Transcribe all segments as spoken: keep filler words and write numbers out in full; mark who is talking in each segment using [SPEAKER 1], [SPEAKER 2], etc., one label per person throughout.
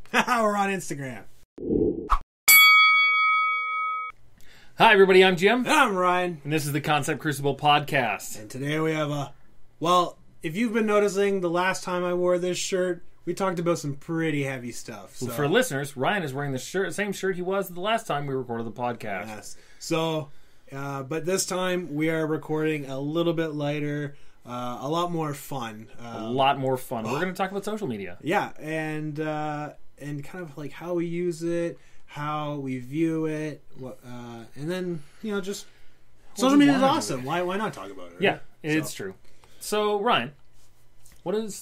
[SPEAKER 1] We're on Instagram.
[SPEAKER 2] Hi, everybody. I'm Jim.
[SPEAKER 1] I'm Ryan.
[SPEAKER 2] And this is the Concept Crucible podcast.
[SPEAKER 1] And today we have a... Well, if you've been noticing, the last time I wore this shirt, we talked about some pretty heavy stuff. So.
[SPEAKER 2] For listeners, Ryan is wearing the shirt, same shirt he was the last time we recorded the podcast.
[SPEAKER 1] Yes. So, uh, but this time we are recording a little bit lighter, uh, a lot more fun. Uh,
[SPEAKER 2] a lot more fun. We're going to talk about social media.
[SPEAKER 1] Yeah, and uh, and kind of like how we use it, how we view it, what, uh, and then, you know, just...
[SPEAKER 2] What
[SPEAKER 1] social media is
[SPEAKER 2] want
[SPEAKER 1] awesome. Why why not talk about it? Right?
[SPEAKER 2] Yeah, it's
[SPEAKER 1] so.
[SPEAKER 2] true. So, Ryan, what is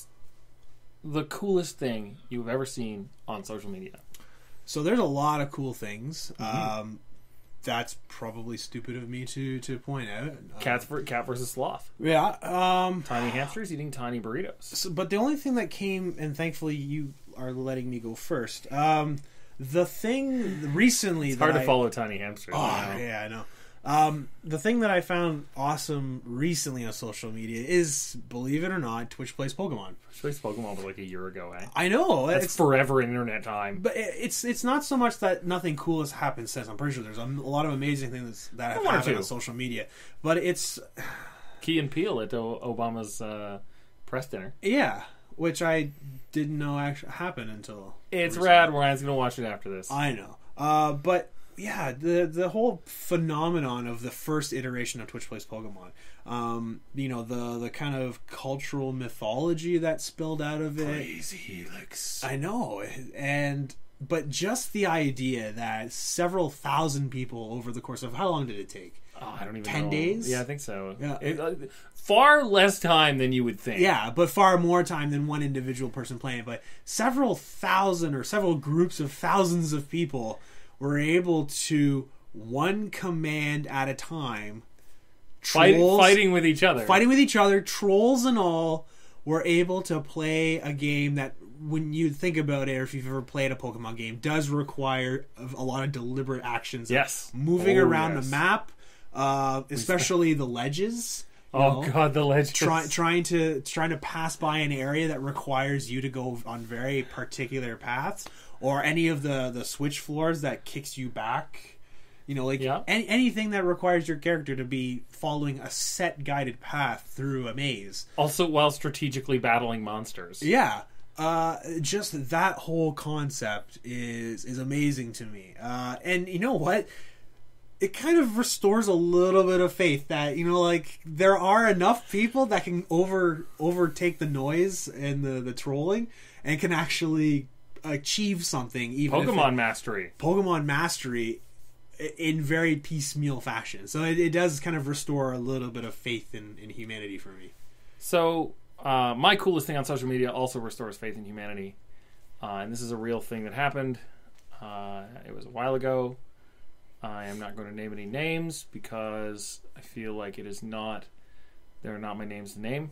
[SPEAKER 2] the coolest thing you've ever seen on social media?
[SPEAKER 1] So there's a lot of cool things.
[SPEAKER 2] Mm-hmm.
[SPEAKER 1] Um, that's probably stupid of me to, to point out.
[SPEAKER 2] Cats for, cat versus sloth.
[SPEAKER 1] Yeah. Um,
[SPEAKER 2] tiny hamsters eating tiny burritos.
[SPEAKER 1] So, but the only thing that came, and thankfully you are letting me go first. Um, the thing recently
[SPEAKER 2] it's
[SPEAKER 1] that
[SPEAKER 2] hard to
[SPEAKER 1] I,
[SPEAKER 2] follow tiny hamsters.
[SPEAKER 1] Oh, you know? yeah, I know. Um, the thing that I found awesome recently on social media is, believe it or not, Twitch plays Pokemon.
[SPEAKER 2] Twitch plays Pokemon but like a year ago, eh?
[SPEAKER 1] I know.
[SPEAKER 2] That's
[SPEAKER 1] it's
[SPEAKER 2] forever in internet time.
[SPEAKER 1] But it's it's not so much that nothing cool has happened since. I'm pretty sure there's a lot of amazing things that have happened on social media. But it's...
[SPEAKER 2] Key and Peele at o- Obama's uh, press dinner.
[SPEAKER 1] Yeah, which I didn't know actually happened until...
[SPEAKER 2] It's
[SPEAKER 1] recently.
[SPEAKER 2] rad. Ryan's going to watch it after this.
[SPEAKER 1] I know. Uh, but... Yeah, the the whole phenomenon of the first iteration of Twitch Plays Pokemon, um, you know, the the kind of cultural mythology that spilled out of it.
[SPEAKER 2] Crazy Helix.
[SPEAKER 1] I know, and but just the idea that several thousand people over the course of how long did it take?
[SPEAKER 2] Oh, I don't even
[SPEAKER 1] ten
[SPEAKER 2] know.
[SPEAKER 1] days?
[SPEAKER 2] Yeah, I think so.
[SPEAKER 1] Yeah.
[SPEAKER 2] It, uh, far less time than you would think.
[SPEAKER 1] Yeah, but far more time than one individual person playing. But several thousand or several groups of thousands of people were able to, one command at a time,
[SPEAKER 2] trolls, Fight, fighting with each other.
[SPEAKER 1] Fighting with each other, trolls and all, were able to play a game that, when you think about it, or if you've ever played a Pokemon game, does require a lot of deliberate actions.
[SPEAKER 2] Yes.
[SPEAKER 1] Moving
[SPEAKER 2] oh,
[SPEAKER 1] around
[SPEAKER 2] yes.
[SPEAKER 1] the map, uh, especially the ledges.
[SPEAKER 2] Oh know, god, the ledges!
[SPEAKER 1] Try, trying to trying to pass by an area that requires you to go on very particular paths, or any of the the switch floors that kicks you back. You know, like
[SPEAKER 2] yeah.
[SPEAKER 1] any, anything that requires your character to be following a set guided path through a maze.
[SPEAKER 2] Also, while strategically battling monsters.
[SPEAKER 1] Yeah, uh, just that whole concept is is amazing to me. Uh, and you know what? It kind of restores a little bit of faith that, you know, like, there are enough people that can over overtake the noise and the, the trolling and can actually achieve something. Even
[SPEAKER 2] Pokemon
[SPEAKER 1] if it,
[SPEAKER 2] mastery.
[SPEAKER 1] Pokemon mastery in very piecemeal fashion. So it, it does kind of restore a little bit of faith in, in humanity for me.
[SPEAKER 2] So, uh, my coolest thing on social media also restores faith in humanity. Uh, and this is a real thing that happened. Uh, it was a while ago. I am not going to name any names because I feel like it is not, they're not my names to name.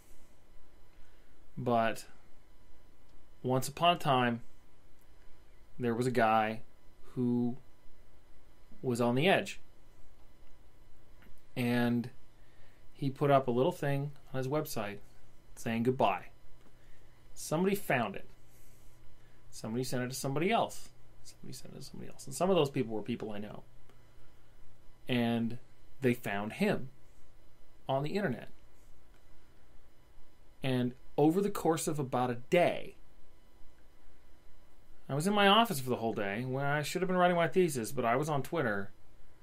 [SPEAKER 2] But once upon a time, there was a guy who was on the edge. And he put up a little thing on his website saying goodbye. Somebody found it. Somebody sent it to somebody else. Somebody sent it to somebody else. And some of those people were people I know. And they found him on the internet. And over the course of about a day, I was in my office for the whole day where I should have been writing my thesis, but I was on Twitter.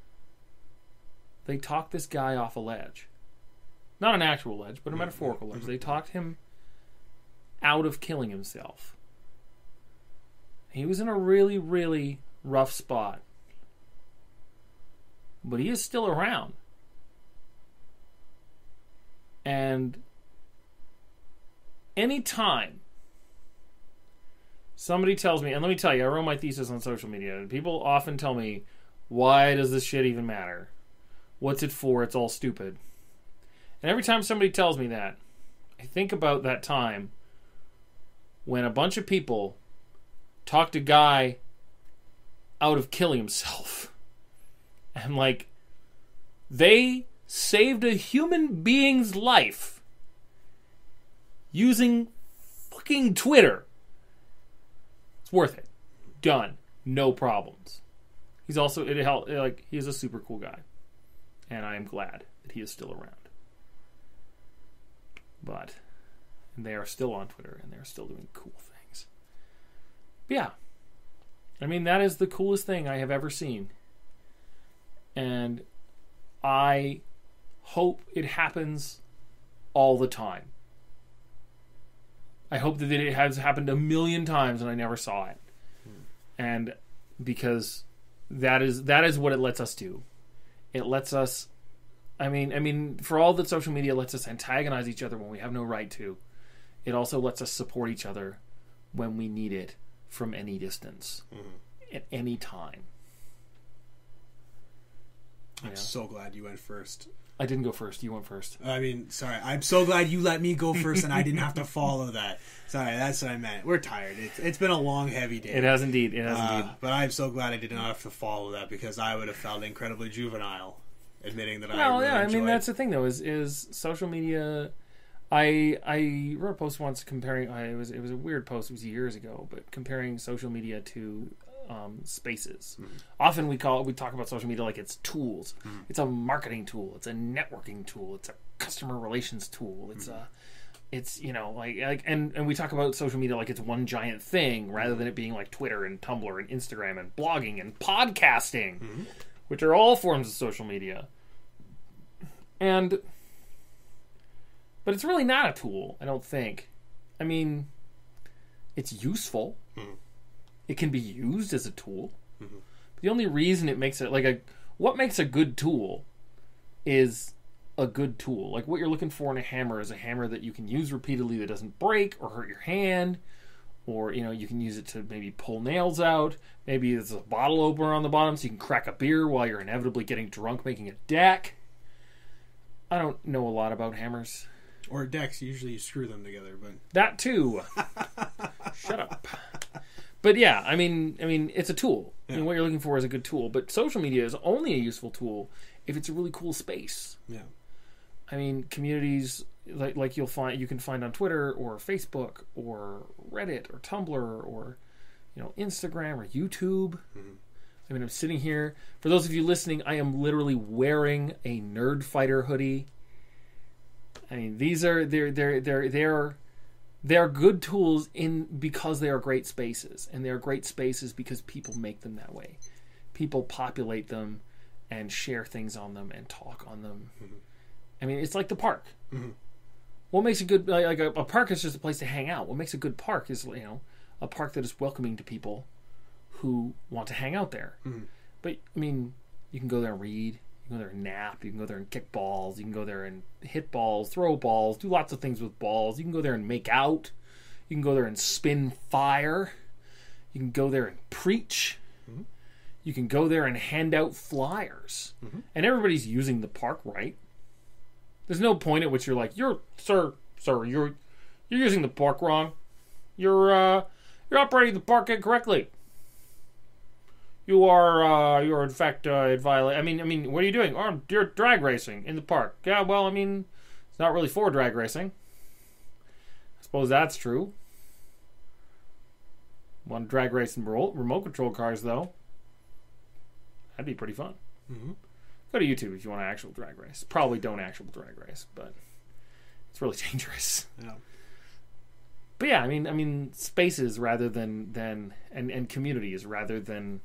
[SPEAKER 2] They talked this guy off a ledge. Not an actual ledge, but a metaphorical ledge. They talked him out of killing himself. He was in a really, really rough spot. But he is still around. And anytime somebody tells me, and let me tell you, I wrote my thesis on social media, and people often tell me, why does this shit even matter? What's it for? It's all stupid. And every time somebody tells me that, I think about that time when a bunch of people talked a guy out of killing himself. And like, they saved a human being's life using fucking Twitter. It's worth it. Done. No problems. He's also it helped like he's a super cool guy, and I am glad that he is still around. But they are still on Twitter, and they're still doing cool things. But yeah, I mean that is the coolest thing I have ever seen, and I hope it happens all the time. I hope that it has happened a million times and I never saw it. Hmm. And because that is that is what it lets us do. It lets us I mean I mean for all that social media lets us antagonize each other when we have no right to, it also lets us support each other when we need it from any distance. Mm-hmm. At any time.
[SPEAKER 1] I'm yeah. so glad you went first.
[SPEAKER 2] I didn't go first. You went first.
[SPEAKER 1] I mean, sorry. I'm so glad you let me go first and I didn't have to follow that. Sorry, that's what I meant. We're tired. It's It's been a long, heavy day.
[SPEAKER 2] It has indeed. It has
[SPEAKER 1] uh,
[SPEAKER 2] indeed.
[SPEAKER 1] But I'm so glad I did not have to follow that because I would have felt incredibly juvenile admitting that
[SPEAKER 2] well,
[SPEAKER 1] I really
[SPEAKER 2] yeah,
[SPEAKER 1] enjoyed.
[SPEAKER 2] I mean, that's the thing, though, is is social media... I I wrote a post once comparing... I, it was it was a weird post. It was years ago, but comparing social media to... Um, spaces. Mm-hmm. Often we call we talk about social media like it's tools. Mm-hmm. It's a marketing tool. It's a networking tool. It's a customer relations tool. It's mm-hmm. a, it's you know like like and, and we talk about social media like it's one giant thing rather than it being like Twitter and Tumblr and Instagram and blogging and podcasting, mm-hmm. which are all forms of social media. And but it's really not a tool. I don't think. I mean, it's useful. Mm-hmm. It can be used as a tool. Mm-hmm. The only reason it makes it like a what makes a good tool is a good tool. Like what you're looking for in a hammer is a hammer that you can use repeatedly that doesn't break or hurt your hand, or you know you can use it to maybe pull nails out. Maybe there's a bottle opener on the bottom so you can crack a beer while you're inevitably getting drunk making a deck. I don't know a lot about hammers.
[SPEAKER 1] Or decks. Usually you screw them together, but
[SPEAKER 2] that too. Shut up. But yeah, I mean, I mean, it's a tool. Yeah. I mean, what you're looking for is a good tool. But social media is only a useful tool if it's a really cool space.
[SPEAKER 1] Yeah.
[SPEAKER 2] I mean, communities like like you'll find you can find on Twitter or Facebook or Reddit or Tumblr or you know Instagram or YouTube. Mm-hmm. I mean, I'm sitting here. For those of you listening, I am literally wearing a Nerd Fighter hoodie. I mean, these are they're they're they're they're. They are good tools in because they are great spaces, and they are great spaces because people make them that way. People populate them and share things on them and talk on them. Mm-hmm. I mean, it's like the park. Mm-hmm. What makes a good like a, a park is just a place to hang out. What makes a good park is you know a park that is welcoming to people who want to hang out there. Mm-hmm. But I mean, you can go there and read. You can go there and nap. You can go there and kick balls. You can go there and hit balls, throw balls, do lots of things with balls. You can go there and make out. You can go there and spin fire. You can go there and preach. Mm-hmm. You can go there and hand out flyers. Mm-hmm. And everybody's using the park right. There's no point at which you're like, you're, sir, sir, you're you're using the park wrong. You're uh, you're operating the park incorrectly. You are, uh, you are in fact, uh, violate. I mean, I mean, what are you doing? Oh, you're drag racing in the park. Yeah, well, I mean, it's not really for drag racing. I suppose that's true. Want to drag race in remote control cars, though? That'd be pretty fun. Mm-hmm. Go to YouTube if you want to actual drag race. Probably don't actual drag race, but it's really dangerous.
[SPEAKER 1] Yeah.
[SPEAKER 2] But yeah, I mean, I mean, spaces rather than than and and communities rather than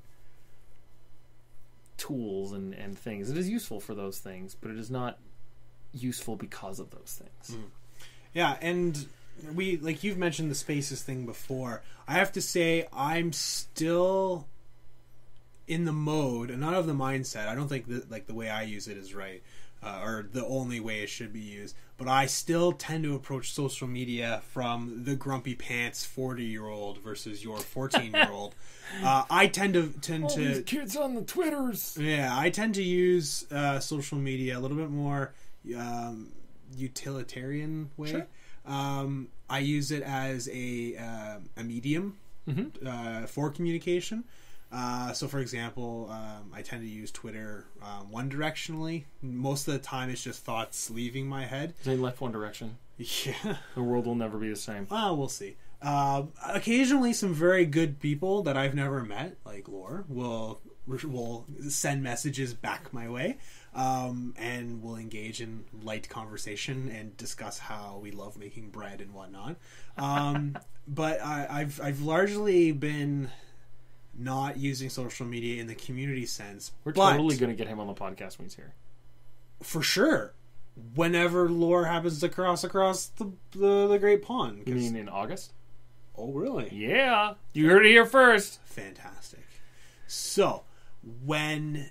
[SPEAKER 2] tools and, and things. It is useful for those things, but it is not useful because of those things.
[SPEAKER 1] Mm. Yeah, and we like you've mentioned the spaces thing before. I have to say I'm still in the mode and not of the mindset. I don't think that like the way I use it is right. Uh, or the only way it should be used. But I still tend to approach social media from the grumpy pants forty-year-old versus your fourteen-year-old. uh, I tend to... tend
[SPEAKER 2] All
[SPEAKER 1] to
[SPEAKER 2] these kids on the Twitters.
[SPEAKER 1] Yeah, I tend to use uh, social media a little bit more um, utilitarian way.
[SPEAKER 2] Sure.
[SPEAKER 1] Um, I use it as a, uh, a medium mm-hmm. uh, for communication. Uh, so, for example, um, I tend to use Twitter um, one directionally. Most of the time, it's just thoughts leaving my head.
[SPEAKER 2] They left one direction.
[SPEAKER 1] Yeah,
[SPEAKER 2] the world will never be the same.
[SPEAKER 1] Well, we'll see. Uh, occasionally, some very good people that I've never met, like Lore, will will send messages back my way, um, and we'll engage in light conversation and discuss how we love making bread and whatnot. Um, but I, I've I've largely been not using social media in the community sense.
[SPEAKER 2] We're
[SPEAKER 1] but
[SPEAKER 2] totally going to get him on the podcast when he's here.
[SPEAKER 1] for sure. Whenever Lore happens to cross across the the, the Great Pond.
[SPEAKER 2] You mean in August?
[SPEAKER 1] Oh, really?
[SPEAKER 2] Yeah. You heard it here first.
[SPEAKER 1] Fantastic. So, when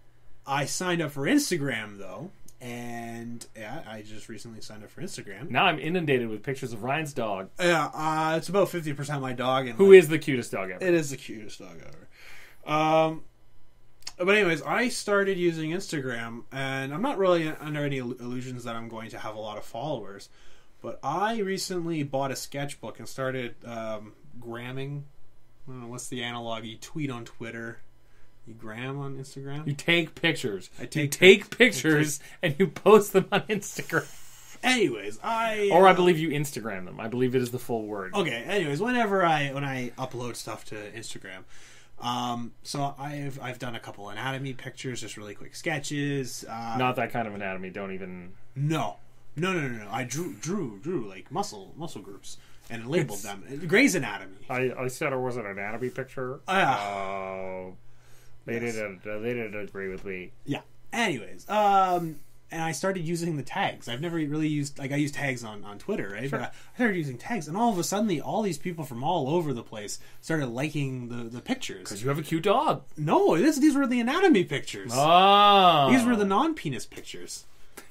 [SPEAKER 1] I signed up for Instagram, though, and yeah, I just recently signed up for Instagram.
[SPEAKER 2] Now I'm inundated with pictures of Ryan's dog.
[SPEAKER 1] Yeah, uh, it's about fifty percent my dog. And
[SPEAKER 2] Who
[SPEAKER 1] like,
[SPEAKER 2] is the cutest dog ever?
[SPEAKER 1] It is the cutest dog ever. Um, but anyways, I started using Instagram, and I'm not really under any illusions that I'm going to have a lot of followers. But I recently bought a sketchbook and started um, gramming. I don't know, what's the analog? You tweet on Twitter. You gram on Instagram?
[SPEAKER 2] You take pictures.
[SPEAKER 1] I take,
[SPEAKER 2] you take pictures and you post them on Instagram.
[SPEAKER 1] Anyways, I...
[SPEAKER 2] Or I
[SPEAKER 1] uh,
[SPEAKER 2] believe you Instagram them. I believe it is the full word.
[SPEAKER 1] Okay, anyways, whenever I when I upload stuff to Instagram, um, so I've I've done a couple anatomy pictures, just really quick sketches. Uh,
[SPEAKER 2] Not that kind of anatomy. Don't even...
[SPEAKER 1] No. No, no, no, no. I drew, drew, drew like muscle, muscle groups, and labeled
[SPEAKER 2] It's-
[SPEAKER 1] them. Grey's Anatomy.
[SPEAKER 2] I, I said it was an anatomy picture.
[SPEAKER 1] Ah.
[SPEAKER 2] Oh, they
[SPEAKER 1] Yes.
[SPEAKER 2] didn't. Uh, they didn't agree with me.
[SPEAKER 1] Yeah. Anyways, um, and I started using the tags. I've never really used like I use tags on, on Twitter, right?
[SPEAKER 2] Sure.
[SPEAKER 1] But I started using tags, and all of a sudden, all these people from all over the place started liking the, the pictures.
[SPEAKER 2] Because you have a cute dog.
[SPEAKER 1] No, this these were the anatomy pictures.
[SPEAKER 2] Oh,
[SPEAKER 1] These were the non-penis pictures.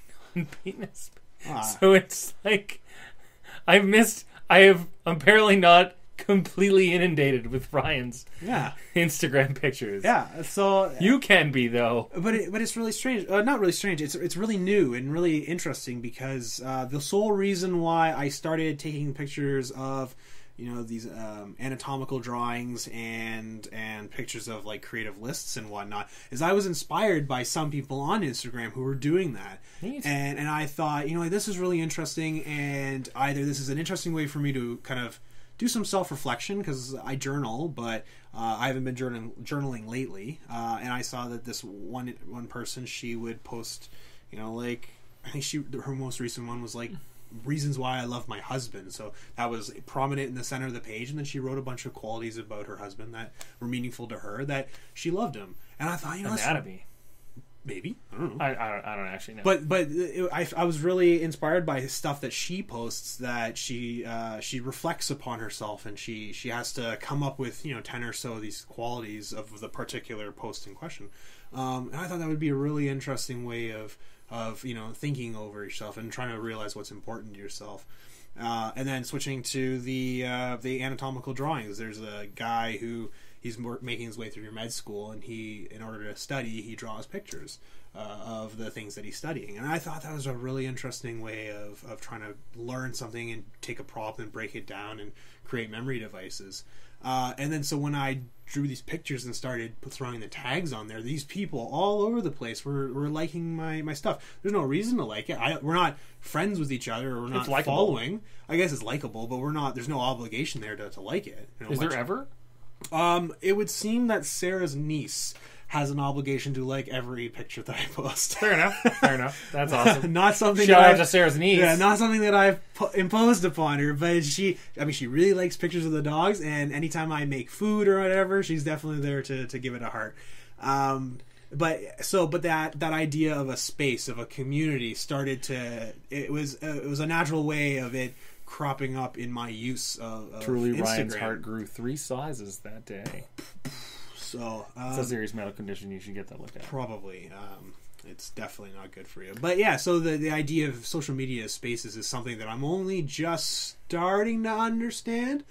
[SPEAKER 2] penis.
[SPEAKER 1] Ah.
[SPEAKER 2] So it's like I've missed. I have. I'm apparently not completely inundated with Ryan's
[SPEAKER 1] Yeah,
[SPEAKER 2] Instagram pictures.
[SPEAKER 1] yeah. So
[SPEAKER 2] You can be though.
[SPEAKER 1] But it, but it's really strange. Uh, not really strange. It's it's really new and really interesting because uh, the sole reason why I started taking pictures of, you know, these um, anatomical drawings and and pictures of like creative lists and whatnot is I was inspired by some people on Instagram who were doing that.
[SPEAKER 2] Neat.
[SPEAKER 1] And and I thought, you know, like, this is really interesting, and either this is an interesting way for me to kind of do some self-reflection because I journal, but uh, I haven't been journaling, journaling lately. Uh, and I saw that this one one person, she would post, you know, like I think she her most recent one was like reasons why I love my husband. So that was prominent in the center of the page, and then she wrote a bunch of qualities about her husband that were meaningful to her, that she loved him. And I thought, you know, that's-
[SPEAKER 2] Anatomy.
[SPEAKER 1] maybe I don't know.
[SPEAKER 2] I, I don't. I don't actually know.
[SPEAKER 1] But but it, I, I was really inspired by stuff that she posts, that she uh, she reflects upon herself, and she, she has to come up with, you know, ten or so of these qualities of the particular post in question. Um, and I thought that would be a really interesting way of of you know thinking over yourself and trying to realize what's important to yourself. Uh, and then switching to the uh, the anatomical drawings. There's a guy who he's more, making his way through your med school, and he, in order to study, he draws pictures uh, of the things that he's studying. And I thought that was a really interesting way of, of trying to learn something and take a problem and break it down and create memory devices. Uh, and then so when I drew these pictures and started throwing the tags on there, these people all over the place were, were liking my, my stuff. There's no reason to like it. I, we're not friends with each other, or we're not
[SPEAKER 2] It's likable.
[SPEAKER 1] following. I guess it's likable, but we're not. There's no obligation there to, to like it. You know,
[SPEAKER 2] is
[SPEAKER 1] much-
[SPEAKER 2] there ever?
[SPEAKER 1] Um, it would seem that Sarah's niece has an obligation to like every picture that I post.
[SPEAKER 2] Fair enough. Fair enough. That's awesome.
[SPEAKER 1] Not something
[SPEAKER 2] Shout
[SPEAKER 1] that
[SPEAKER 2] out
[SPEAKER 1] I-
[SPEAKER 2] to Sarah's niece.
[SPEAKER 1] Yeah, not something that I've pu- imposed upon her, but she, I mean, she really likes pictures of the dogs, and anytime I make food or whatever, she's definitely there to, to give it a heart. Um, but so, but that, that idea of a space, of a community started to, it was, uh, it was a natural way of it cropping up in my use of, of
[SPEAKER 2] Truly,
[SPEAKER 1] Instagram.
[SPEAKER 2] Ryan's heart grew three sizes that day.
[SPEAKER 1] So,
[SPEAKER 2] It's
[SPEAKER 1] um,
[SPEAKER 2] a serious medical condition. You should get that looked at.
[SPEAKER 1] Probably. Um, it's definitely not good for you. But yeah, so the, the idea of social media spaces is something that I'm only just starting to understand,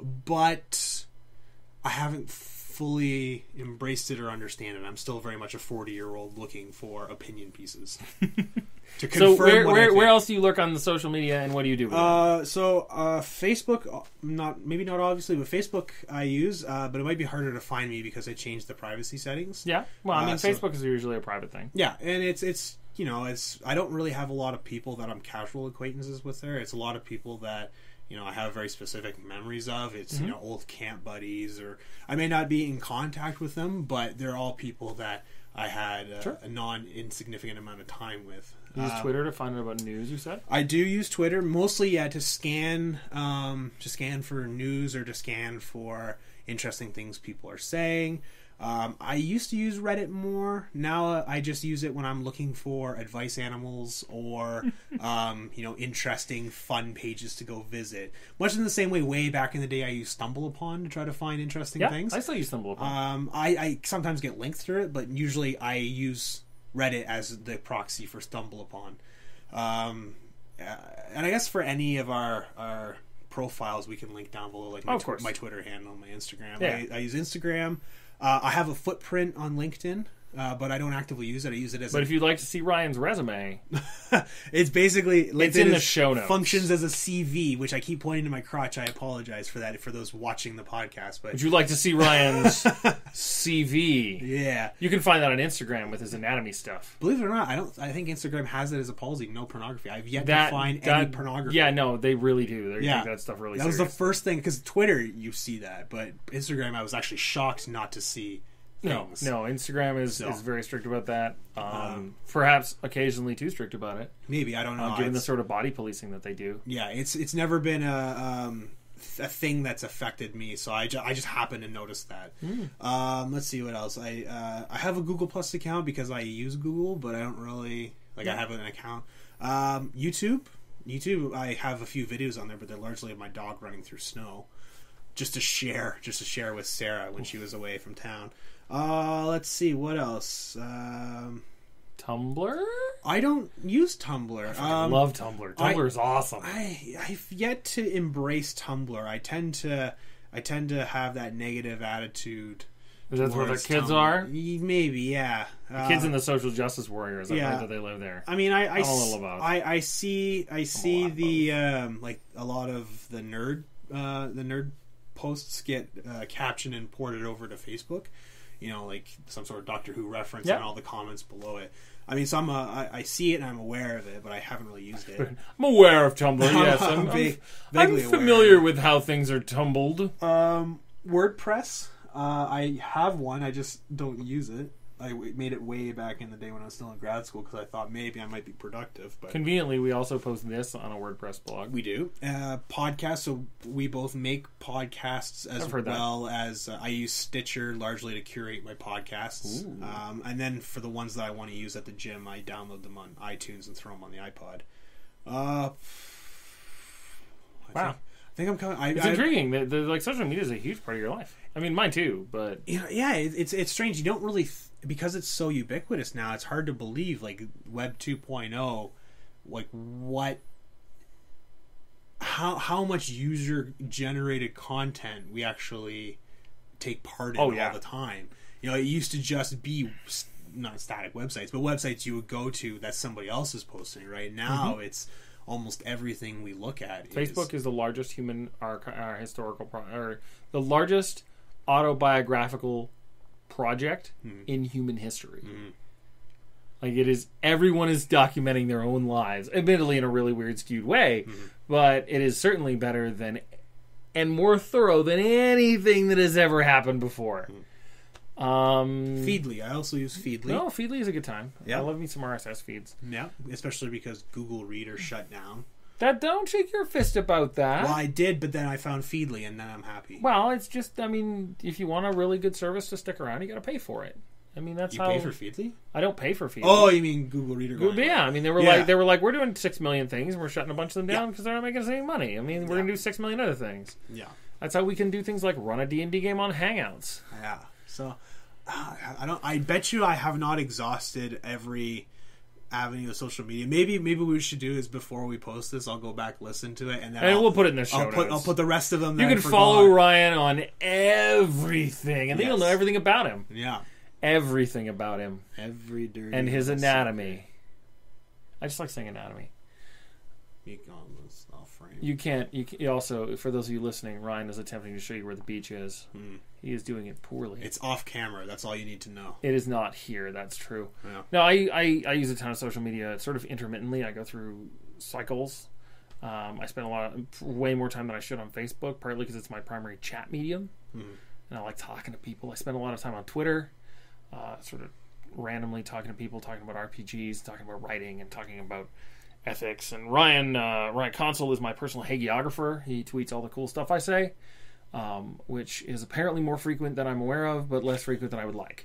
[SPEAKER 1] but I haven't fully embraced it or understand it. I'm still very much a forty-year-old looking for opinion pieces. To confirm
[SPEAKER 2] So where
[SPEAKER 1] what I
[SPEAKER 2] where,
[SPEAKER 1] think.
[SPEAKER 2] where else do you lurk on the social media, and what do you do with it?
[SPEAKER 1] Uh, so uh, Facebook, not maybe not obviously, but Facebook I use, uh, but it might be harder to find me because I changed the privacy settings.
[SPEAKER 2] Yeah. Well, I mean,
[SPEAKER 1] uh, so-
[SPEAKER 2] Facebook is usually a private thing.
[SPEAKER 1] Yeah, and it's it's you know, it's I don't really have a lot of people that I'm casual acquaintances with there. It's a lot of people that, you know, I have very specific memories of. It's, mm-hmm. you know, old camp buddies, or I may not be in contact with them, but they're all people that I had a, sure. a non-insignificant amount of time with.
[SPEAKER 2] You use uh, Twitter to find out about news, you said?
[SPEAKER 1] I do use Twitter, mostly, yeah, to scan, um, to scan for news or to scan for interesting things people are saying. Um, I used to use Reddit more. Now I just use it when I'm looking for advice animals or, um, you know, interesting, fun pages to go visit. Much in the same way, way back in the day, I used StumbleUpon to try to find interesting
[SPEAKER 2] yeah,
[SPEAKER 1] things.
[SPEAKER 2] I still use StumbleUpon.
[SPEAKER 1] Um, I, I sometimes get linked through it, but usually I use Reddit as the proxy for StumbleUpon. Um, uh, and I guess for any of our, our profiles, we can link down below, like my,
[SPEAKER 2] oh, of course.
[SPEAKER 1] Tw- my Twitter handle, my Instagram.
[SPEAKER 2] Yeah.
[SPEAKER 1] I, I use Instagram. Uh, I have a footprint on LinkedIn, uh, but I don't actively use it. I use it as.
[SPEAKER 2] But
[SPEAKER 1] a...
[SPEAKER 2] if you'd like to see Ryan's resume,
[SPEAKER 1] it's basically LinkedIn
[SPEAKER 2] it's in the show notes.
[SPEAKER 1] Functions as a C V, which I keep pointing to my crotch. I apologize for that for those watching the podcast. But
[SPEAKER 2] would you like to see Ryan's C V?
[SPEAKER 1] Yeah,
[SPEAKER 2] you can find that on Instagram with his anatomy stuff.
[SPEAKER 1] Believe it or not, I don't. I think Instagram has it as a policy: no pornography. I've yet
[SPEAKER 2] that,
[SPEAKER 1] to find
[SPEAKER 2] that,
[SPEAKER 1] any pornography.
[SPEAKER 2] Yeah, no, they really do. They
[SPEAKER 1] yeah.
[SPEAKER 2] take that stuff really.
[SPEAKER 1] That
[SPEAKER 2] serious.
[SPEAKER 1] was the first thing, because Twitter you see that, but Instagram I was actually shocked not to see. Things.
[SPEAKER 2] No, no. Instagram is, so. is very strict about that. Um, um, perhaps occasionally too strict about it.
[SPEAKER 1] Maybe, I don't know.
[SPEAKER 2] Uh, given it's, the sort of body policing that they do.
[SPEAKER 1] Yeah, it's it's never been a um, a thing that's affected me. So I, ju- I just happen to notice that. Mm. Um, let's see what else. I uh, I have a Google Plus account because I use Google, but I don't really like. Yeah. I have an account. Um, YouTube, YouTube. I have a few videos on there, but they're largely of my dog running through snow, just to share, just to share with Sarah when she was away from town. Uh, let's see, what else? Um,
[SPEAKER 2] Tumblr?
[SPEAKER 1] I don't use Tumblr.
[SPEAKER 2] I um, love Tumblr. Tumblr is awesome.
[SPEAKER 1] I, I've yet to embrace Tumblr. I tend to I tend to have that negative attitude.
[SPEAKER 2] Is that where the kids Tumblr. Are?
[SPEAKER 1] Maybe, yeah.
[SPEAKER 2] The uh, kids in the social justice warriors. I've yeah. heard that they live there.
[SPEAKER 1] I mean, I I,
[SPEAKER 2] I'm a little about.
[SPEAKER 1] I, I see I see the um, like a lot of the nerd uh, the nerd posts get uh, captioned and ported over to Facebook. You know, like some sort of Doctor Who reference, yep. and all the comments below it. I mean, so I'm a, I, I see it and I'm aware of it, but I haven't really used it.
[SPEAKER 2] I'm aware of Tumblr, yes. I'm, I'm, I'm, I'm familiar with how things are tumbled.
[SPEAKER 1] Um, WordPress, uh, I have one, I just don't use it. I made it way back in the day when I was still in grad school because I thought maybe I might be productive. But
[SPEAKER 2] conveniently, we also post this on a WordPress blog.
[SPEAKER 1] We do. Uh, podcasts, so we both make podcasts as well that. as uh, I use Stitcher largely to curate my podcasts. Um, and then for the ones that I want to use at the gym, I download them on iTunes and throw them on the iPod. Uh, I
[SPEAKER 2] wow.
[SPEAKER 1] Think, I think I'm coming. I,
[SPEAKER 2] it's
[SPEAKER 1] I,
[SPEAKER 2] intriguing. The, the, like social media is a huge part of your life. I mean, mine too, but
[SPEAKER 1] you know, yeah, it, it's it's strange. You don't really th- because it's so ubiquitous now. It's hard to believe, like Web two point oh, like what, how how much user generated content we actually take part in
[SPEAKER 2] oh, yeah.
[SPEAKER 1] all the time. You know, it used to just be not static websites, but websites you would go to that somebody else is posting. Right now, mm-hmm. it's almost everything we look at.
[SPEAKER 2] Facebook
[SPEAKER 1] is,
[SPEAKER 2] is the largest human archi- uh, historical pro- or the largest autobiographical project mm. in human history. Mm. Like it is, everyone is documenting their own lives, admittedly in a really weird, skewed way, mm. but it is certainly better than and more thorough than anything that has ever happened before. Mm. Um,
[SPEAKER 1] Feedly, I also use Feedly.
[SPEAKER 2] No, Feedly is a good time.
[SPEAKER 1] Yeah.
[SPEAKER 2] I love me some R S S feeds.
[SPEAKER 1] Yeah, especially because Google Reader shut down.
[SPEAKER 2] That don't shake your fist about that.
[SPEAKER 1] Well, I did, but then I found Feedly, and then I'm happy.
[SPEAKER 2] Well, it's just, I mean, if you want a really good service to stick around, you got to pay for it. I mean, that's
[SPEAKER 1] you
[SPEAKER 2] how.
[SPEAKER 1] You pay for Feedly?
[SPEAKER 2] I don't pay for Feedly.
[SPEAKER 1] Oh, you mean Google Reader?
[SPEAKER 2] Google, yeah, I mean, they were yeah. like, they were like, we're doing six million things, and we're shutting a bunch of them down because yeah. they're not making us any money. I mean, we're yeah. gonna do six million other things.
[SPEAKER 1] Yeah,
[SPEAKER 2] that's how we can do things like run a D and D game on Hangouts.
[SPEAKER 1] Yeah. So, uh, I don't. I bet you I have not exhausted every avenue of social media. Maybe maybe what we should do is before we post this, I'll go back, listen to it, and then
[SPEAKER 2] and
[SPEAKER 1] I'll,
[SPEAKER 2] we'll put it in the show
[SPEAKER 1] I'll
[SPEAKER 2] notes.
[SPEAKER 1] Put, I'll put the rest of them.
[SPEAKER 2] You can follow Ryan on everything, and then yes. you'll know everything about him.
[SPEAKER 1] Yeah,
[SPEAKER 2] everything about him,
[SPEAKER 1] every dirty
[SPEAKER 2] and his anatomy. I just like saying anatomy.
[SPEAKER 1] You can almost off frame.
[SPEAKER 2] You can't. You, can, you also, for those of you listening, Ryan is attempting to show you where the beach is.
[SPEAKER 1] Mm.
[SPEAKER 2] He is doing it poorly.
[SPEAKER 1] It's off camera. That's all you need to know.
[SPEAKER 2] It is not here. That's true.
[SPEAKER 1] Yeah.
[SPEAKER 2] No, I, I, I use a ton of social media sort of intermittently. I go through cycles. Um, I spend a lot of, way more time than I should on Facebook, partly because it's my primary chat medium.
[SPEAKER 1] Mm.
[SPEAKER 2] And I like talking to people. I spend a lot of time on Twitter, uh, sort of randomly talking to people, talking about R P Gs, talking about writing, and talking about ethics. And Ryan uh, Ryan Consul is my personal hagiographer. He tweets all the cool stuff I say, um, which is apparently more frequent than I'm aware of, but less frequent than I would like.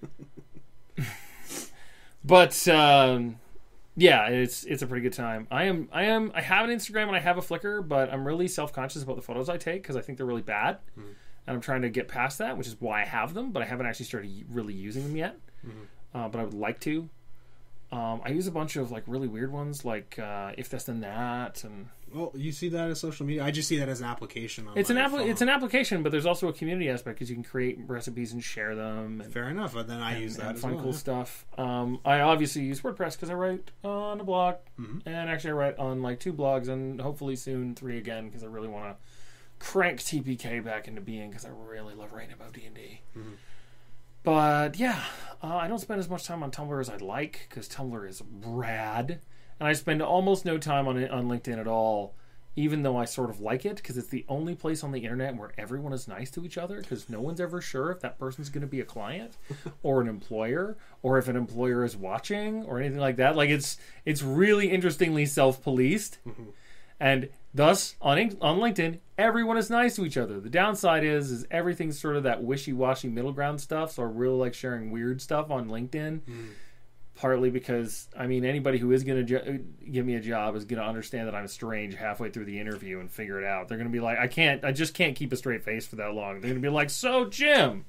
[SPEAKER 2] But um, yeah, it's it's a pretty good time. I am I am I have an Instagram and I have a Flickr, but I'm really self conscious about the photos I take because I think they're really bad, mm. and I'm trying to get past that, which is why I have them. But I haven't actually started really using them yet. Mm-hmm. Uh, but I would like to. Um, I use a bunch of like really weird ones, like uh, If This Then That, and
[SPEAKER 1] well, you see that as social media. I just see that as an application. On
[SPEAKER 2] it's an
[SPEAKER 1] my
[SPEAKER 2] app-
[SPEAKER 1] phone.
[SPEAKER 2] It's an application, but there's also a community aspect because you can create recipes and share them. And,
[SPEAKER 1] Fair enough. But then I
[SPEAKER 2] and,
[SPEAKER 1] use that
[SPEAKER 2] and
[SPEAKER 1] as
[SPEAKER 2] find
[SPEAKER 1] well,
[SPEAKER 2] cool
[SPEAKER 1] yeah.
[SPEAKER 2] stuff. Um, I obviously use WordPress because I write on a blog,
[SPEAKER 1] mm-hmm.
[SPEAKER 2] and actually I write on like two blogs, and hopefully soon three again because I really want to crank T P K back into being because I really love writing about D and D.
[SPEAKER 1] Mm-hmm.
[SPEAKER 2] But yeah, uh, I don't spend as much time on Tumblr as I'd like because Tumblr is rad, and I spend almost no time on it on LinkedIn at all, even though I sort of like it because it's the only place on the internet where everyone is nice to each other because no one's ever sure if that person's going to be a client or an employer or if an employer is watching or anything like that. Like it's it's really interestingly self-policed.
[SPEAKER 1] Mm-hmm.
[SPEAKER 2] And thus, on on LinkedIn, everyone is nice to each other. The downside is, is everything's sort of that wishy-washy middle ground stuff. So I really like sharing weird stuff on LinkedIn. Mm. Partly because, I mean, anybody who is going to jo- give me a job is going to understand that I'm strange halfway through the interview and figure it out. They're going to be like, I can't, I just can't keep a straight face for that long. They're going to be like, so Jim,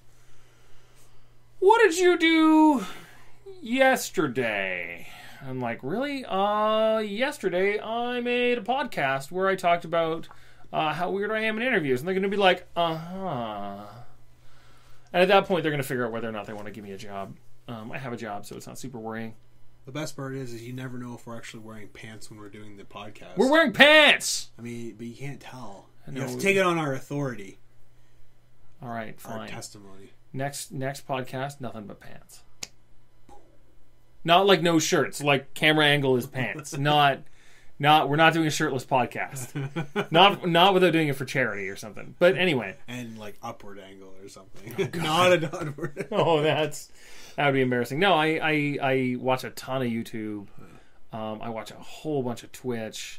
[SPEAKER 2] what did you do yesterday? I'm like, really? Uh, yesterday I made a podcast where I talked about uh, how weird I am in interviews. And they're going to be like, uh-huh. And at that point, they're going to figure out whether or not they want to give me a job. Um, I have a job, so it's not super worrying.
[SPEAKER 1] The best part is, is you never know if we're actually wearing pants when we're doing the podcast.
[SPEAKER 2] We're wearing pants!
[SPEAKER 1] I mean, but you can't tell.
[SPEAKER 2] I
[SPEAKER 1] You
[SPEAKER 2] know.
[SPEAKER 1] have to take it on our authority.
[SPEAKER 2] All right, fine.
[SPEAKER 1] Our testimony.
[SPEAKER 2] Next, next podcast, nothing but pants. Not like no shirts. Like camera angle is pants. not, not. We're not doing a shirtless podcast. not, not without doing it for charity or something. But anyway.
[SPEAKER 1] And like upward angle or something. Oh, not an downward.
[SPEAKER 2] Oh, that's that would be embarrassing. No, I, I, I watch a ton of YouTube. Um, I watch a whole bunch of Twitch.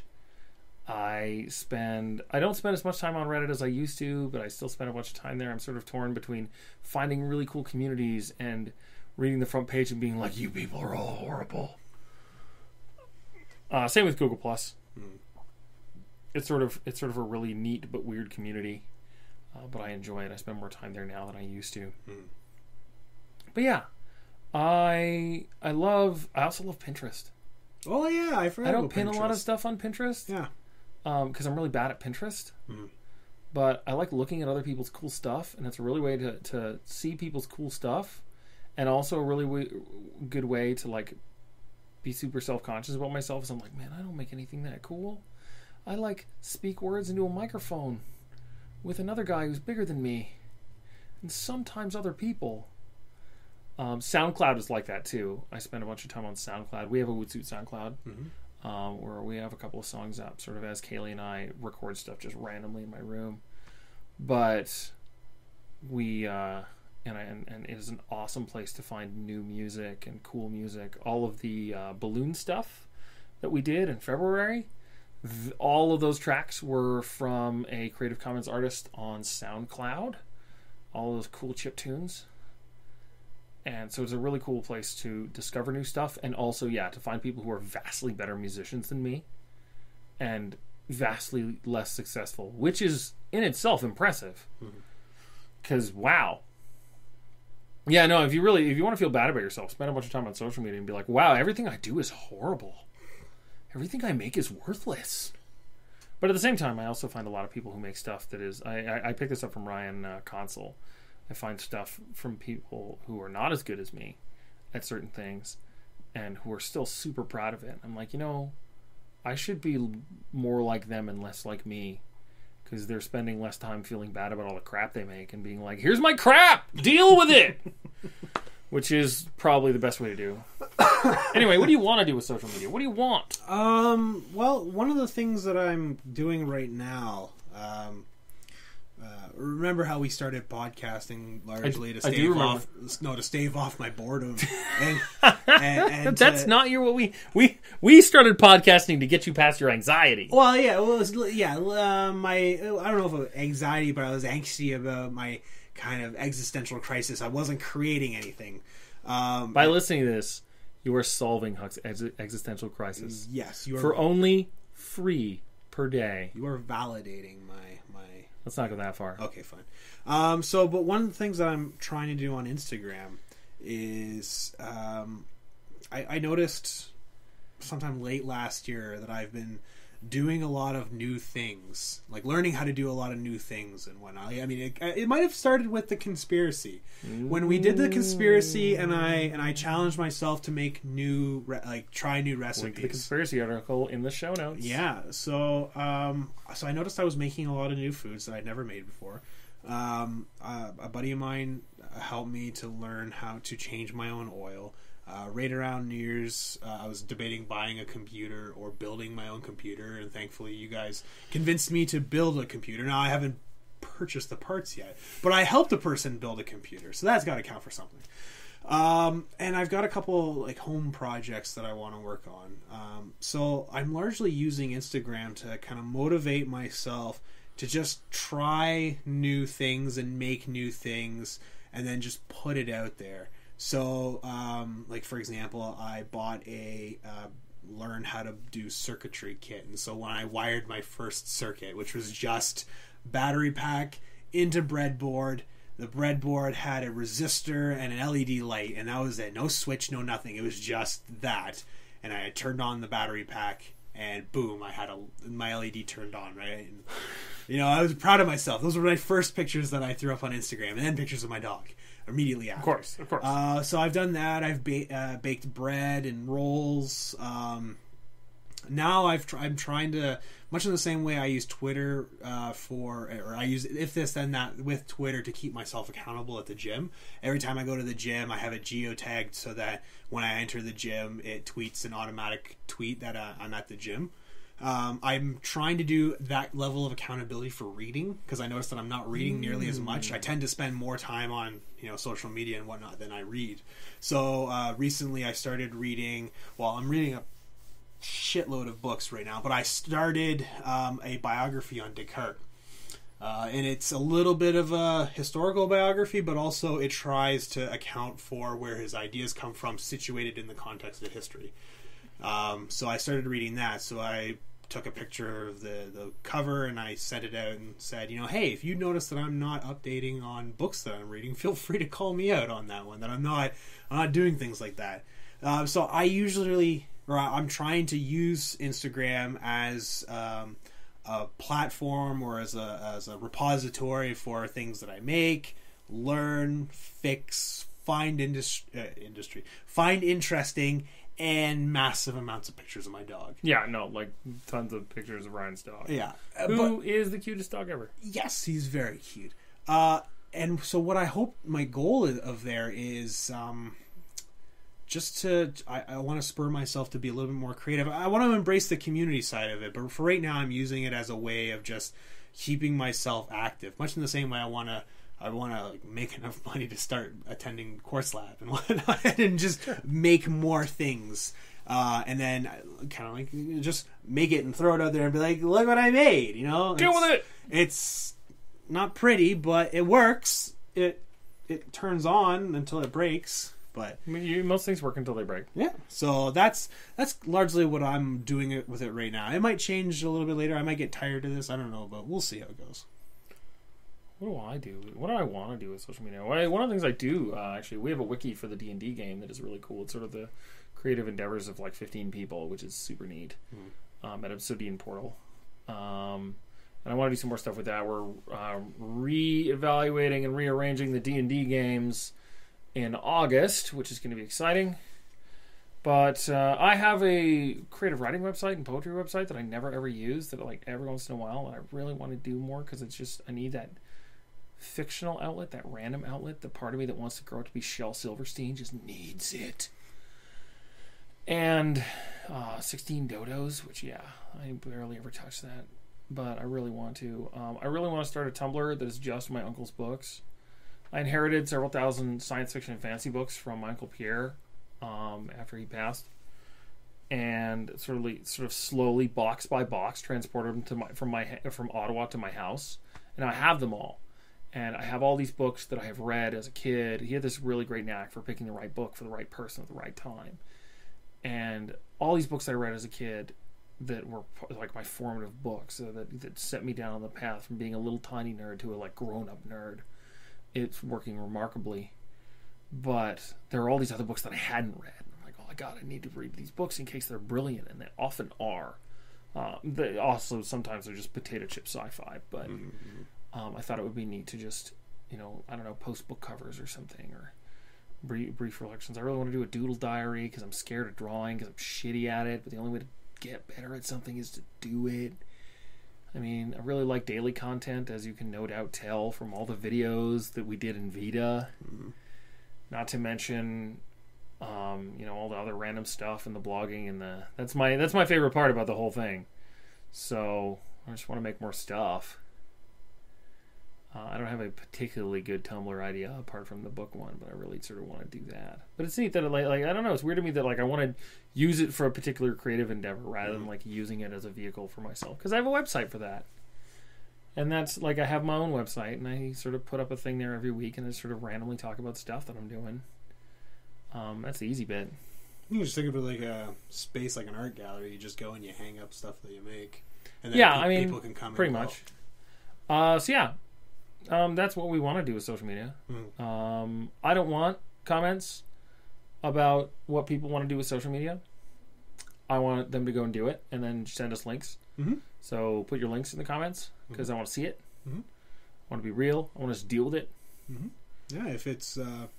[SPEAKER 2] I spend. I don't spend as much time on Reddit as I used to, but I still spend a bunch of time there. I'm sort of torn between finding really cool communities and reading the front page and being like, you people are all horrible. Uh, same with Google Plus. Mm. It's sort of it's sort of a really neat but weird community, uh, but I enjoy it. I spend more time there now than I used to. Mm. But yeah, I I love. I also love Pinterest.
[SPEAKER 1] Oh yeah, I forgot.
[SPEAKER 2] I don't
[SPEAKER 1] about
[SPEAKER 2] pin
[SPEAKER 1] Pinterest.
[SPEAKER 2] a lot of stuff on Pinterest.
[SPEAKER 1] Yeah,
[SPEAKER 2] because um, I'm really bad at Pinterest.
[SPEAKER 1] Mm.
[SPEAKER 2] But I like looking at other people's cool stuff, and it's a really way to to see people's cool stuff. And also a really w- good way to like be super self-conscious about myself is I'm like, man, I don't make anything that cool. I like speak words into a microphone with another guy who's bigger than me, and sometimes other people. Um, SoundCloud is like that too. I spend a bunch of time on SoundCloud. We have a Wootsuit SoundCloud mm-hmm. um, where we have a couple of songs up, sort of as Kaylee and I record stuff just randomly in my room. But we. Uh, And, I, and, and it is an awesome place to find new music and cool music. All of the uh, balloon stuff that we did in February, th- all of those tracks were from a Creative Commons artist on SoundCloud. All of those cool chip tunes. And so it's a really cool place to discover new stuff. And also, yeah, to find people who are vastly better musicians than me. And vastly less successful. Which is, in itself, impressive. Because, mm-hmm. wow. Yeah, no, if you really, if you want to feel bad about yourself, spend a bunch of time on social media and be like, wow, everything I do is horrible. Everything I make is worthless. But at the same time, I also find a lot of people who make stuff that is, I, I, I picked this up from Ryan uh, Consul. I find stuff from people who are not as good as me at certain things and who are still super proud of it. I'm like, you know, I should be more like them and less like me, because they're spending less time feeling bad about all the crap they make and being like, here's my crap, deal with it. Which is probably the best way to do. Anyway, what do you want to do with social media? What do you want?
[SPEAKER 1] Um, well, one of the things that I'm doing right now, um, uh, remember how we started podcasting largely
[SPEAKER 2] I,
[SPEAKER 1] to
[SPEAKER 2] I do
[SPEAKER 1] stave
[SPEAKER 2] remember.
[SPEAKER 1] off, no, to stave off my boredom. And, and, and
[SPEAKER 2] That's
[SPEAKER 1] to,
[SPEAKER 2] not your what we we we started podcasting to get you past your anxiety.
[SPEAKER 1] Well, yeah, well, it was, yeah, uh, my I don't know if it was anxiety, but I was angsty about my kind of existential crisis. I wasn't creating anything. Um,
[SPEAKER 2] By listening to this, you are solving Huck's ex- existential crisis.
[SPEAKER 1] yes, you are
[SPEAKER 2] For only free per day.
[SPEAKER 1] you are validating my my.
[SPEAKER 2] Let's not go that far.
[SPEAKER 1] Okay, fine. Um, so, but one of the things that I'm trying to do on Instagram is um, I, I noticed sometime late last year that I've been doing a lot of new things, like learning how to do a lot of new things and whatnot. I mean, it, it might have started with the conspiracy. When we did the conspiracy, and I and I challenged myself to make new, re- like try new recipes.
[SPEAKER 2] Link to the conspiracy article in the show notes.
[SPEAKER 1] Yeah, so um, so I noticed I was making a lot of new foods that I'd never made before. Um, uh, a buddy of mine helped me to learn how to change my own oil. Uh, right around New Year's, uh, I was debating buying a computer or building my own computer, and thankfully you guys convinced me to build a computer. Now, I haven't purchased the parts yet, but I helped a person build a computer, so that's got to count for something. Um, and I've got a couple like home projects that I want to work on. Um, so I'm largely using Instagram to kind of motivate myself to just try new things and make new things, and then just put it out there. So, um, like for example, I bought a uh, learn how to do circuitry kit, and so when I wired my first circuit, which was just battery pack into breadboard, the breadboard had a resistor and an L E D light, and that was it. No switch, no nothing. It was just that, and I turned on the battery pack, and boom, I had a my L E D turned on, right? And, you know, I was proud of myself. Those were my first pictures that I threw up on Instagram, and then pictures of my dog immediately after.
[SPEAKER 2] Of course, of course.
[SPEAKER 1] Uh, so I've done that. I've ba- uh, baked bread and rolls. Um, now I've tr- I'm trying to, much in the same way I use Twitter uh, for, or I use if this then that with Twitter to keep myself accountable at the gym. Every time I go to the gym, I have it geotagged so that when I enter the gym, it tweets an automatic tweet that uh, I'm at the gym. Um, I'm trying to do that level of accountability for reading, because I noticed that I'm not reading nearly as much. I tend to spend more time on, you know, social media and whatnot than I read. So uh, recently I started reading, well, I'm reading a shitload of books right now, but I started um, a biography on Descartes. Uh, and it's a little bit of a historical biography, but also it tries to account for where his ideas come from, situated in the context of history. Um, so I started reading that. So I took a picture of the, the cover and I sent it out and said, you know, hey, if you notice that I'm not updating on books that I'm reading, feel free to call me out on that one, that I'm not, I'm not doing things like that. Uh, so I usually, or I'm trying to use Instagram as um, a platform or as a, as a repository for things that I make, learn, fix, find indus- uh, industry, find interesting, and massive amounts of pictures of my dog.
[SPEAKER 2] Yeah, no, like tons of pictures of Ryan's dog.
[SPEAKER 1] Yeah. Uh,
[SPEAKER 2] Who
[SPEAKER 1] but,
[SPEAKER 2] is the cutest dog ever?
[SPEAKER 1] yes, he's very cute. Uh, and so what I hope my goal is, of there is um, just to, I, I want to spur myself to be a little bit more creative. I want to embrace the community side of it, but for right now I'm using it as a way of just keeping myself active, much in the same way I want to I want to like, make enough money to start attending Course Lab and whatnot, and just make more things, uh, and then kind of like just make it and throw it out there and be like, "Look what I made!" You know,
[SPEAKER 2] Deal
[SPEAKER 1] it's,
[SPEAKER 2] with it.
[SPEAKER 1] It's not pretty, but it works. It it turns on until it breaks, but
[SPEAKER 2] I mean, you, most things work until they break.
[SPEAKER 1] yeah. So that's that's largely what I'm doing it with it right now. It might change a little bit later. I might get tired of this. I don't know, but we'll see how it goes.
[SPEAKER 2] What do I do? What do I want to do with social media? Well, one of the things I do, uh, actually, we have a wiki for the D and D game that is really cool. It's sort of the creative endeavors of like fifteen people, which is super neat, mm. um, at Obsidian Portal. Um, and I want to do some more stuff with that. We're uh, re-evaluating and rearranging the D and D games in August, which is going to be exciting. But uh, I have a creative writing website and poetry website that I never ever use. That like every once in a while, and I really want to do more because it's just I need that fictional outlet, that random outlet. The part of me that wants to grow up to be Shel Silverstein just needs it. And uh, sixteen Dodos, which yeah, I barely ever touch that, but I really want to. Um, I really want to start a Tumblr that is just my uncle's books. I inherited several thousand science fiction and fantasy books from my Uncle Pierre um, after he passed, and sort of sort of slowly, box by box, transported them to my from my from Ottawa to my house, and I have them all. And I have all these books that I have read as a kid. He had this really great knack for picking the right book for the right person at the right time. And all these books I read as a kid that were like my formative books uh, that that set me down on the path from being a little tiny nerd to a like grown up nerd. It's working remarkably. But there are all these other books that I hadn't read. I'm like, oh my god, I need to read these books in case they're brilliant, and they often are. Uh, they also sometimes they're just potato chip sci-fi, but mm-hmm. um, I thought it would be neat to just, you know, I don't know, post book covers or something, or brief, brief reflections. I really want to do a doodle diary because I'm scared of drawing because I'm shitty at it, but the only way to get better at something is to do it. I mean, I really like daily content, as you can no doubt tell from all the videos that we did in Vita. Mm-hmm. Not to mention, um, you know, all the other random stuff and the blogging and the that's my that's my favorite part about the whole thing. So I just want to make more stuff. Uh, I don't have a particularly good Tumblr idea apart from the book one, but I really sort of want to do that. But it's neat that it, like, like I don't know, it's weird to me that like I want to use it for a particular creative endeavor rather than like using it as a vehicle for myself, because I have a website for that. And that's like I have my own website, and I sort of put up a thing there every week, and I sort of randomly talk about stuff that I'm doing. Um, that's the easy bit.
[SPEAKER 1] You can just think of it like a space, like an art gallery. You just go and you hang up stuff that you make, and then
[SPEAKER 2] yeah,
[SPEAKER 1] pe-
[SPEAKER 2] I mean,
[SPEAKER 1] people can come
[SPEAKER 2] pretty
[SPEAKER 1] and
[SPEAKER 2] much. Uh, so yeah, um, that's what we want to do with social media.
[SPEAKER 1] Mm.
[SPEAKER 2] Um, I don't want comments about what people want to do with social media. I want them to go and do it, and then send us links.
[SPEAKER 1] Mm-hmm.
[SPEAKER 2] So put your links in the comments, because mm-hmm. I want to see it.
[SPEAKER 1] Mm-hmm.
[SPEAKER 2] I want to be real. I want us to deal with it.
[SPEAKER 1] Mm-hmm. Yeah, if it's uh,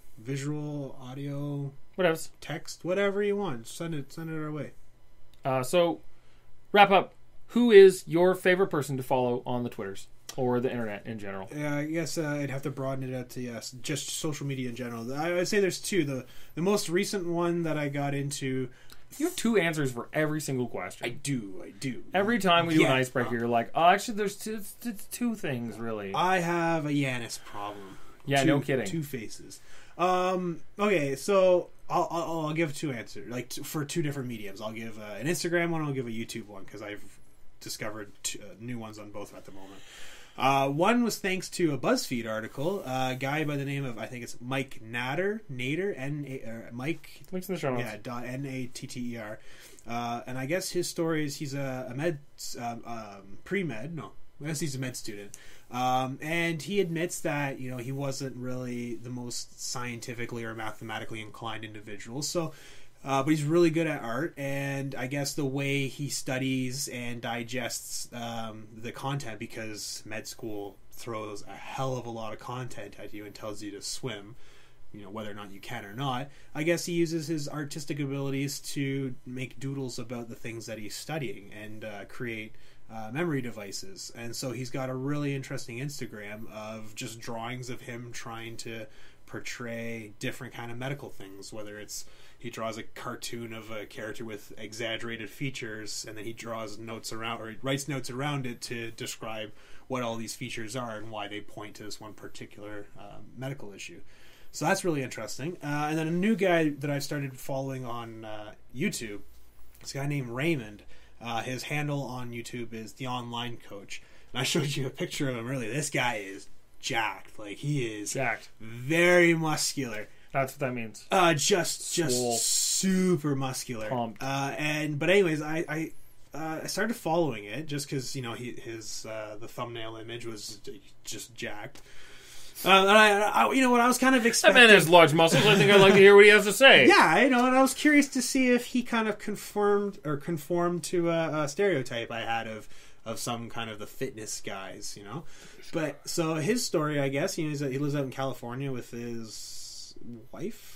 [SPEAKER 1] visual, audio,
[SPEAKER 2] whatever,
[SPEAKER 1] text, whatever you want, send it. Send it our way.
[SPEAKER 2] Uh, so, wrap up. Who is your favorite person to follow on the Twitters or the internet in general?
[SPEAKER 1] Yeah, I guess uh, I'd have to broaden it out to yes, just social media in general. I would say there's two. The the most recent one that I got into.
[SPEAKER 2] You have two answers for every single question.
[SPEAKER 1] I do, I do.
[SPEAKER 2] Every time we do
[SPEAKER 1] yeah.
[SPEAKER 2] an icebreaker, you're like, oh, actually, there's two, two things, really.
[SPEAKER 1] I have a Yanis problem.
[SPEAKER 2] Yeah,
[SPEAKER 1] two,
[SPEAKER 2] no kidding.
[SPEAKER 1] Two faces. Um, okay, so I'll, I'll, I'll give two answers, like t- for two different mediums. I'll give uh, an Instagram one, I'll give a YouTube one, because I've discovered two, uh, new ones on both at the moment. Uh, one was thanks to a BuzzFeed article, uh, a guy by the name of, I think it's Mike Natter, Nader, N A, uh, Mike,
[SPEAKER 2] links in the show notes.
[SPEAKER 1] Yeah, dot N A T T E R. Uh, and I guess his story is he's a, a med, um, um, pre-med, no, I guess he's a med student. Um, and he admits that, you know, he wasn't really the most scientifically or mathematically inclined individual. So, Uh, but he's really good at art, and I guess the way he studies and digests um, the content, because med school throws a hell of a lot of content at you and tells you to swim, you know, whether or not you can or not. I guess he uses his artistic abilities to make doodles about the things that he's studying and uh, create uh, memory devices. And so he's got a really interesting Instagram of just drawings of him trying to portray different kind of medical things, whether it's he draws a cartoon of a character with exaggerated features, and then he draws notes around, or he writes notes around it to describe what all these features are and why they point to this one particular uh, medical issue. So that's really interesting. Uh, and then a new guy that I've started following on uh, YouTube, this guy named Raymond. Uh, his handle on YouTube is The Online Coach. And I showed you a picture of him earlier. This guy is jacked. Like, he is
[SPEAKER 2] jacked.
[SPEAKER 1] Very muscular.
[SPEAKER 2] That's what that means.
[SPEAKER 1] Uh, just, just
[SPEAKER 2] Swole.
[SPEAKER 1] super muscular.
[SPEAKER 2] Pumped.
[SPEAKER 1] Uh, and but anyways, I I, uh, I started following it just because, you know, he his uh, the thumbnail image was just jacked. Uh, and I, I, you know what, I was kind of expecting.
[SPEAKER 2] That man has large muscles. I think I'd like to hear what he has to say.
[SPEAKER 1] Yeah, I know, and I was curious to see if he kind of conformed or conformed to a, a stereotype I had of of some kind of the fitness guys, you know. But so his story, I guess, you know, he's, he lives out in California with his wife,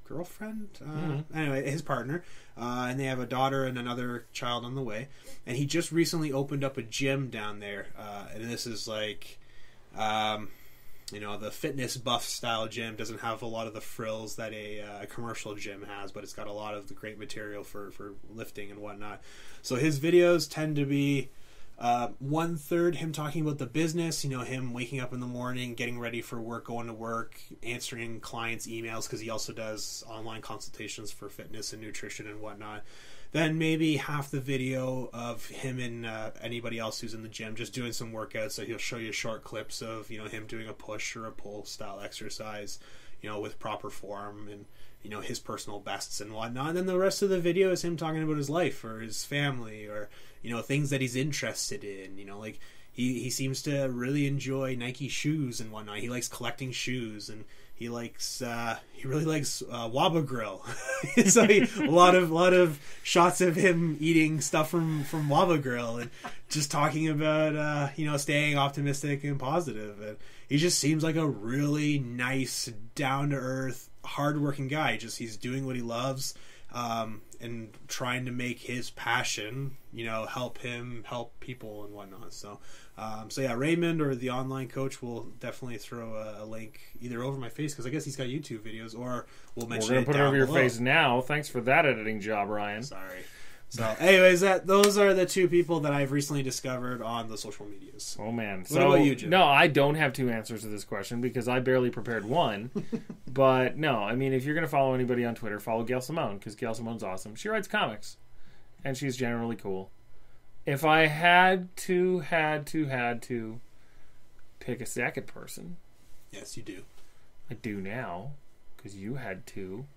[SPEAKER 1] girlfriend, uh,
[SPEAKER 2] Mm-hmm.
[SPEAKER 1] anyway, his partner, uh, and they have a daughter and another child on the way. And he just recently opened up a gym down there, uh, and this is like, um, you know, the fitness buff style gym. Doesn't have a lot of the frills that a uh, commercial gym has, but it's got a lot of the great material for for lifting and whatnot. So his videos tend to be Uh, one third him talking about the business, you know, him waking up in the morning, getting ready for work, going to work, answering clients' emails, because he also does online consultations for fitness and nutrition and whatnot. Then maybe half the video of him and uh, anybody else who's in the gym just doing some workouts. So he'll show you short clips of, you know, him doing a push or a pull style exercise, you know, with proper form and, you know, his personal bests and whatnot. And then the rest of the video is him talking about his life or his family or, you know, things that he's interested in. You know, like he, he seems to really enjoy Nike shoes and whatnot. He likes collecting shoes, and he likes uh, he really likes uh, Waba Grill. So he, a lot of lot of shots of him eating stuff from from Waba Grill and just talking about uh, you know, staying optimistic and positive. And he just seems like a really nice, down to earth, hardworking guy. Just he's doing what he loves. Um, and trying to make his passion, you know, help him help people and whatnot. So, um, so yeah, Raymond or the online coach will definitely throw a, a link either over my face, because I guess he's got YouTube videos, or we'll mention
[SPEAKER 2] We're
[SPEAKER 1] it
[SPEAKER 2] gonna put it
[SPEAKER 1] down
[SPEAKER 2] over your
[SPEAKER 1] below.
[SPEAKER 2] face now. Thanks for that editing job, Ryan.
[SPEAKER 1] Sorry. So, anyways, that those are the two people that I've recently discovered on the social medias.
[SPEAKER 2] Oh man.
[SPEAKER 1] What
[SPEAKER 2] So
[SPEAKER 1] about you, Jim?
[SPEAKER 2] no, I don't have two answers to this question because I barely prepared one. But no, I mean, if you're gonna follow anybody on Twitter, follow Gail Simone, because Gail Simone's awesome. She writes comics, and she's generally cool. If I had to, had to, had to pick a second person,
[SPEAKER 1] Yes, you do.
[SPEAKER 2] I do now, because you had to.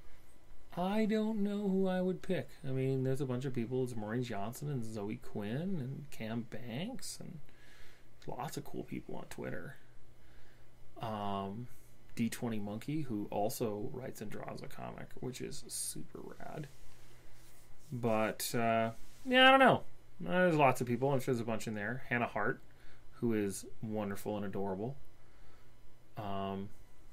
[SPEAKER 2] I don't know who I would pick. I mean, there's a bunch of people. It's Maureen Johnson and Zoe Quinn and Cam Banks and lots of cool people on Twitter. Um, D twenty Monkey, who also writes and draws a comic, which is super rad. But, uh, yeah, I don't know. There's lots of people. I'm sure there's a bunch in there. Hannah Hart, who is wonderful and adorable. Um,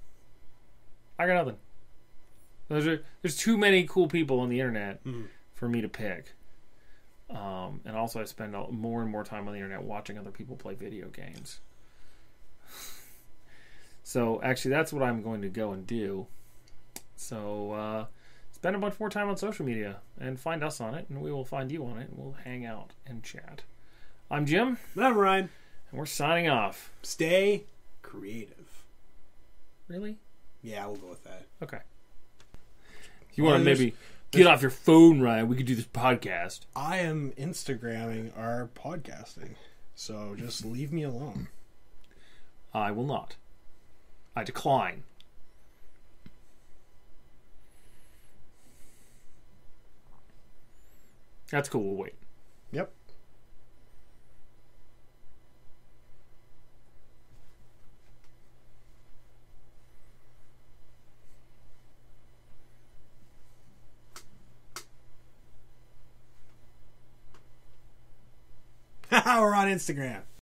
[SPEAKER 2] I got nothing. There's a, there's too many cool people on the internet
[SPEAKER 1] Mhm.
[SPEAKER 2] for me to pick. Um, and also I spend a- more and more time on the internet watching other people play video games. So actually that's what I'm going to go and do. So uh, spend a bunch more time on social media and find us on it, and we will find you on it, and we'll hang out and chat. I'm Jim,
[SPEAKER 1] I'm Ryan.
[SPEAKER 2] and we're signing off.
[SPEAKER 1] Stay creative.
[SPEAKER 2] Really?
[SPEAKER 1] Yeah, we'll go with that.
[SPEAKER 2] Okay. You want
[SPEAKER 3] Well,
[SPEAKER 2] to
[SPEAKER 3] there's-
[SPEAKER 2] maybe get off your phone, Ryan? We could do this podcast.
[SPEAKER 3] I am Instagramming our podcasting, so just leave me alone.
[SPEAKER 2] I will not. I decline. That's cool. We'll wait.
[SPEAKER 3] Yep.
[SPEAKER 1] We're on Instagram.